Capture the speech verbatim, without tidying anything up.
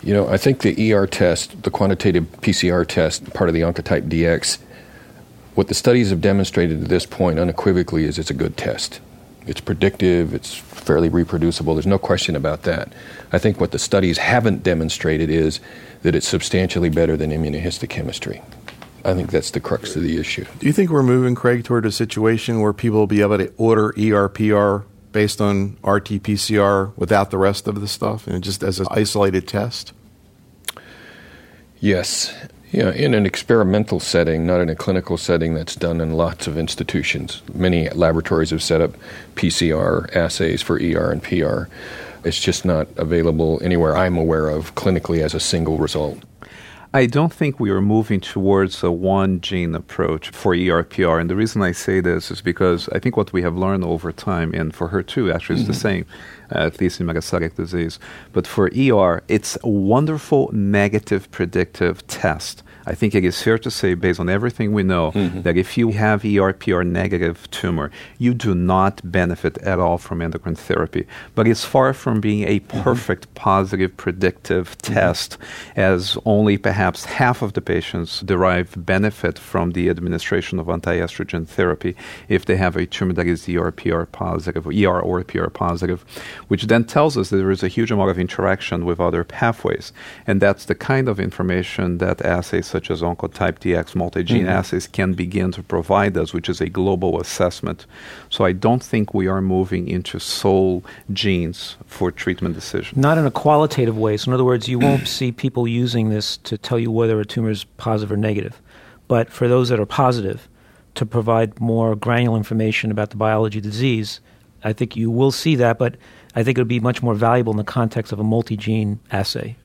You know, I think the E R test, the quantitative P C R test, part of the Oncotype D X, what the studies have demonstrated to this point unequivocally is it's a good test. It's predictive, it's fairly reproducible, there's no question about that. I think what the studies haven't demonstrated is that it's substantially better than immunohistochemistry. I think that's the crux of the issue. Do you think we're moving, Craig, toward a situation where people will be able to order E R P R based on R T P C R without the rest of the stuff, and just as an isolated test? Yes. Yeah, in an experimental setting, not in a clinical setting that's done in lots of institutions. Many laboratories have set up P C R assays for E R and P R. It's just not available anywhere I'm aware of clinically as a single result. I don't think we are moving towards a one-gene approach for E R P R. And the reason I say this is because I think what we have learned over time, and for H E R two actually is mm-hmm. the same, uh, at least in metastatic disease. But for E R, it's a wonderful negative predictive test. I think it is fair to say, based on everything we know, mm-hmm. that if you have E R P R negative tumor, you do not benefit at all from endocrine therapy. But it's far from being a perfect mm-hmm. positive predictive mm-hmm. test, as only perhaps half of the patients derive benefit from the administration of anti-estrogen therapy if they have a tumor that is E R P R positive, or E R or P R positive, which then tells us that there is a huge amount of interaction with other pathways. And that's the kind of information that assays such as Oncotype D X multi-gene mm-hmm. assays can begin to provide us, which is a global assessment. So I don't think we are moving into sole genes for treatment decision. Not in a qualitative way. So in other words, you won't see people using this to tell you whether a tumor is positive or negative. But for those that are positive, to provide more granular information about the biology of the disease, I think you will see that, but I think it would be much more valuable in the context of a multi-gene assay.